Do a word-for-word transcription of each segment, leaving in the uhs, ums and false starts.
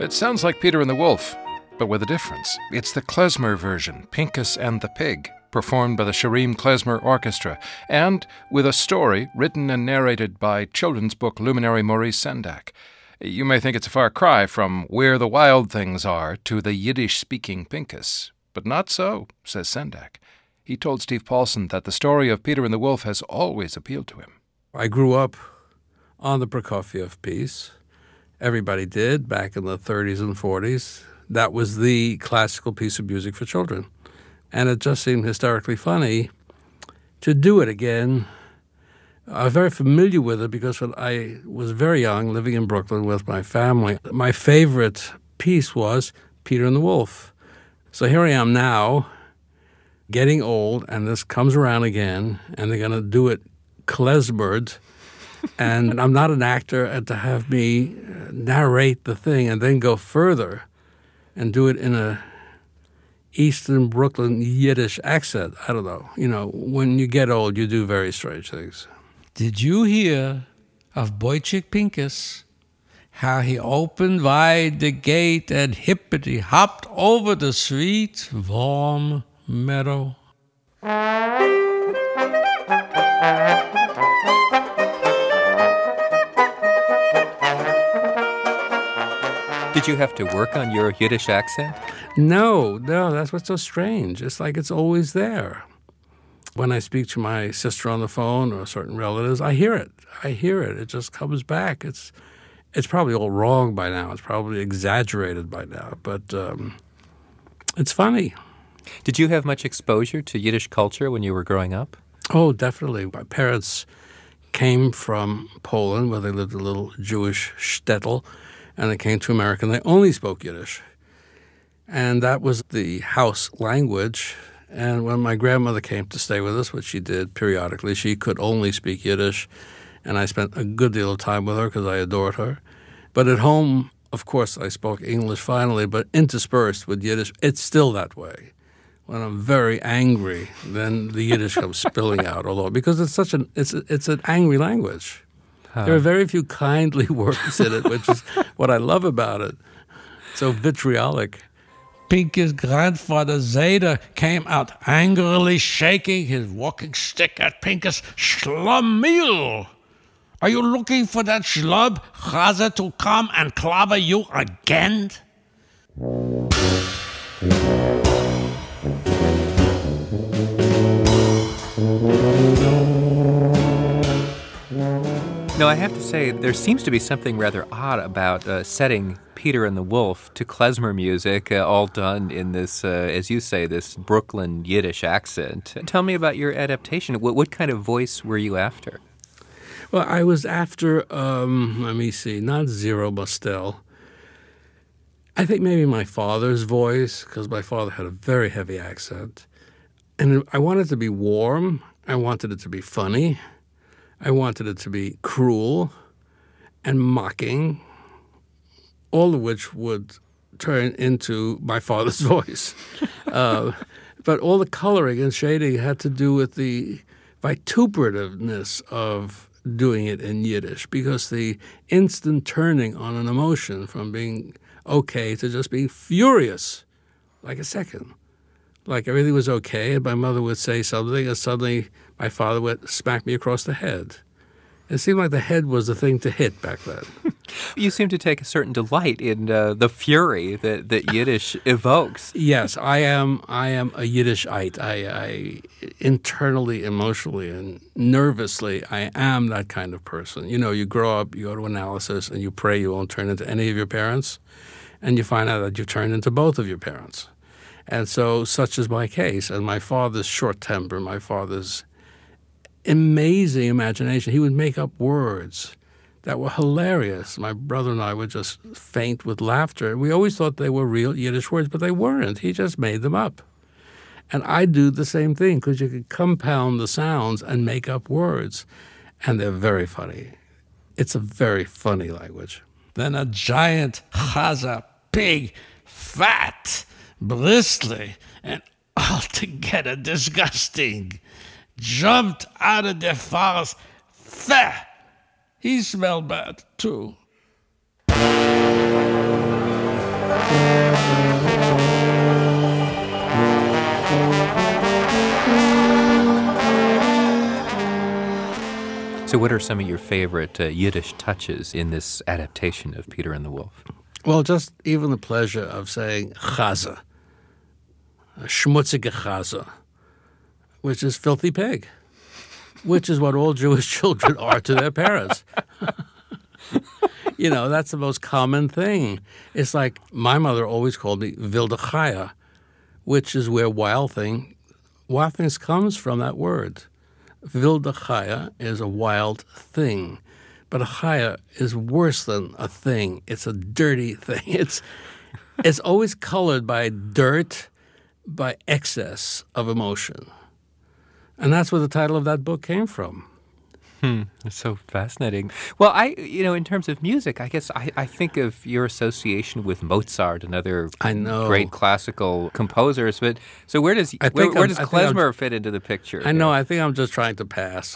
It sounds like Peter and the Wolf, but with a difference. It's the klezmer version, Pincus and the Pig, performed by the Shireen Klezmer Orchestra, and with a story written and narrated by children's book luminary Maurice Sendak. You may think it's a far cry from Where the Wild Things Are to the Yiddish-speaking Pincus, but not so, says Sendak. He told Steve Paulson that the story of Peter and the Wolf has always appealed to him. I grew up on the Prokofiev piece. Everybody did back in the thirties and forties. That was the classical piece of music for children. And it just seemed hysterically funny to do it again. I was very familiar with it because when I was very young, living in Brooklyn with my family, my favorite piece was Peter and the Wolf. So here I am now, getting old, and this comes around again, and they're going to do it klezmered. And I'm not an actor, and to have me narrate the thing and then go further and do it in a Eastern Brooklyn Yiddish accent, I don't know. You know, when you get old, you do very strange things. Did you hear of Boychik Pincus? How he opened wide the gate and hippity hopped over the sweet, warm meadow? Did you have to work on your Yiddish accent? No, no, that's what's so strange. It's like it's always there. When I speak to my sister on the phone or certain relatives, I hear it. I hear it. It just comes back. It's it's probably all wrong by now. It's probably exaggerated by now, but um, it's funny. Did you have much exposure to Yiddish culture when you were growing up? Oh, definitely. My parents came from Poland, where they lived in a little Jewish shtetl, and they came to America, and they only spoke Yiddish. And that was the house language. And when my grandmother came to stay with us, which she did periodically, she could only speak Yiddish, and I spent a good deal of time with her because I adored her. But at home, of course, I spoke English finally, but interspersed with Yiddish. It's still that way. When I'm very angry, then the Yiddish comes spilling out, although because it's such an it's it's an angry language. Huh. There are very few kindly words in it, which is what I love about it. So vitriolic. Pincus' grandfather Zeder came out angrily shaking his walking stick at Pincus. Schlemiel! Are you looking for that schlub Chazer to come and clobber you again? No, I have to say, there seems to be something rather odd about uh, setting Peter and the Wolf to klezmer music, uh, all done in this, uh, as you say, this Brooklyn Yiddish accent. Tell me about your adaptation. What, what kind of voice were you after? Well, I was after, um, let me see, not Zero Mostel. I think maybe my father's voice, because my father had a very heavy accent. And I wanted it to be warm. I wanted it to be funny. I wanted it to be cruel and mocking, all of which would turn into my father's voice. uh, but all the coloring and shading had to do with the vituperativeness of doing it in Yiddish, because the instant turning on an emotion from being okay to just being furious, like a second. Like everything was okay, and my mother would say something, and suddenly my father would smack me across the head. It seemed like the head was the thing to hit back then. You seem to take a certain delight in uh, the fury that, that Yiddish evokes. Yes, I am I am a Yiddishite. I, I internally, emotionally, and nervously, I am that kind of person. You know, you grow up, you go to analysis, and you pray you won't turn into any of your parents, and you find out that you turned into both of your parents. And so such is my case. And my father's short temper, my father's amazing imagination. He would make up words that were hilarious. My brother and I would just faint with laughter. We always thought they were real Yiddish words, but they weren't. He just made them up. And I do the same thing, because you can compound the sounds and make up words. And they're very funny. It's a very funny language. Then a giant chazer, big, fat, bristly, and altogether disgusting, jumped out of the forest. Fah! He smelled bad, too. So what are some of your favorite uh, Yiddish touches in this adaptation of Peter and the Wolf? Well, just even the pleasure of saying chaza, schmutzige chaza, which is filthy pig, which is what all Jewish children are to their parents. You know, that's the most common thing. It's like my mother always called me wilde chaya, which is where wild thing, wild things comes from that word. Wilde chaya is a wild thing, but a chaya is worse than a thing. It's a dirty thing. It's it's always colored by dirt, by excess of emotion. And that's where the title of that book came from. Hmm, that's so fascinating. Well, I, you know, in terms of music, I guess I, I think of your association with Mozart and other I know. great classical composers. But so where does I where, think where I'm- does I think I'm- klezmer fit into the picture? I know, I think I'm just trying to pass.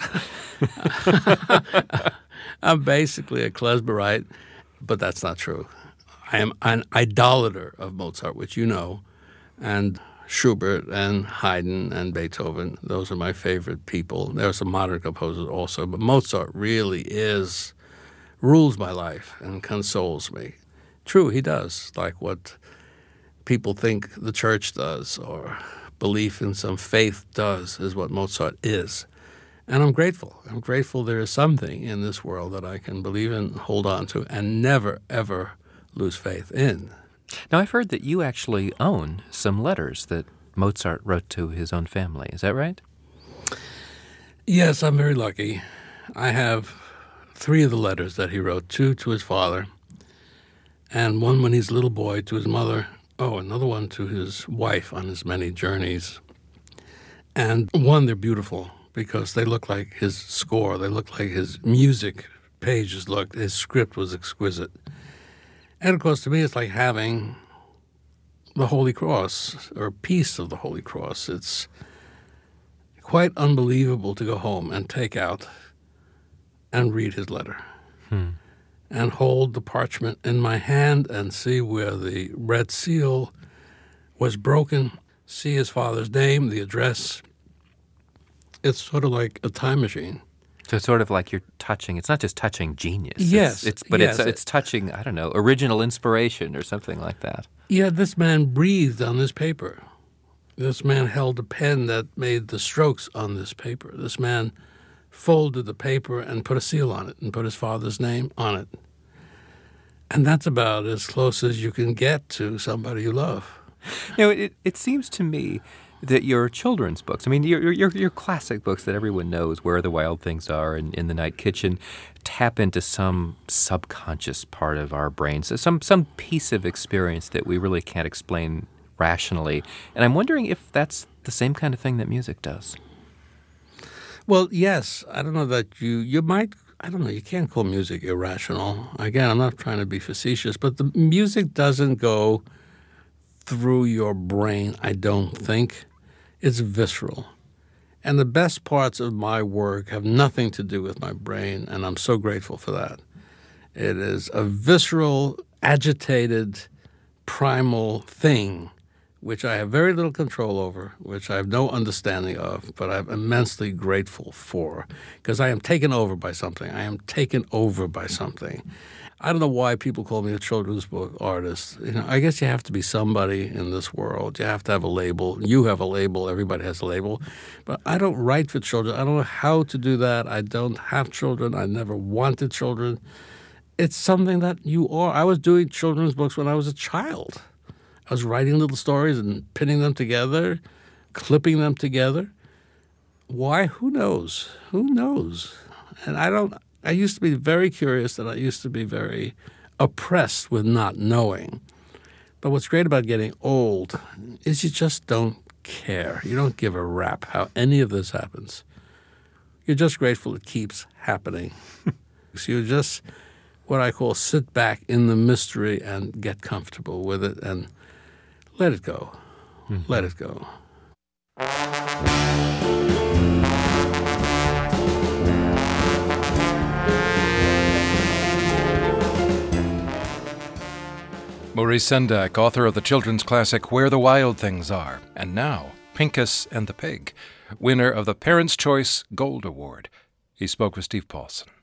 I'm basically a klezmerite, but that's not true. I am an idolater of Mozart, which you know, and Schubert and Haydn and Beethoven. Those are my favorite people. There are some modern composers also, but Mozart really is, rules my life and consoles me. True, he does, like what people think the church does or belief in some faith does is what Mozart is. And I'm grateful. I'm grateful there is something in this world that I can believe in, hold on to, and never, ever lose faith in. Now, I've heard that you actually own some letters that Mozart wrote to his own family. Is that right? Yes, I'm very lucky. I have three of the letters that he wrote, two to his father, and one when he's a little boy to his mother. Oh, another one to his wife on his many journeys. And one, they're beautiful because they look like his score. They look like his music pages looked. His script was exquisite. And, of course, to me, it's like having the Holy Cross or a piece of the Holy Cross. It's quite unbelievable to go home and take out and read his letter Hmm. and hold the parchment in my hand and see where the red seal was broken, see his father's name, the address. It's sort of like a time machine. So it's sort of like you're touching. It's not just touching genius. Yes, It's, it's but yes. it's it's touching. I don't know, original inspiration or something like that. Yeah, this man breathed on this paper. This man held a pen that made the strokes on this paper. This man folded the paper and put a seal on it and put his father's name on it. And that's about as close as you can get to somebody you love. You know, it it seems to me that your children's books, I mean, your your your classic books that everyone knows, Where the Wild Things Are and In the Night Kitchen, tap into some subconscious part of our brains, some some piece of experience that we really can't explain rationally. And I'm wondering if that's the same kind of thing that music does. Well, yes. I don't know that you, you might, I don't know, you can't call music irrational. Again, I'm not trying to be facetious, but the music doesn't go through your brain, I don't think. It's visceral. And the best parts of my work have nothing to do with my brain, and I'm so grateful for that. It is a visceral, agitated, primal thing which I have very little control over, which I have no understanding of, but I'm immensely grateful for, because I am taken over by something. I am taken over by something. I don't know why people call me a children's book artist. You know, I guess you have to be somebody in this world. You have to have a label. You have a label. Everybody has a label. But I don't write for children. I don't know how to do that. I don't have children. I never wanted children. It's something that you are. I was doing children's books when I was a child. I was writing little stories and pinning them together, clipping them together. Why? Who knows? Who knows? And I don't... I used to be very curious, and I used to be very oppressed with not knowing. But what's great about getting old is you just don't care. You don't give a rap how any of this happens. You're just grateful it keeps happening. So you just, what I call, sit back in the mystery and get comfortable with it and let it go. Mm-hmm. Let it go. Maurice Sendak, author of the children's classic Where the Wild Things Are, and now Pincus and the Pig, winner of the Parents' Choice Gold Award. He spoke with Steve Paulson.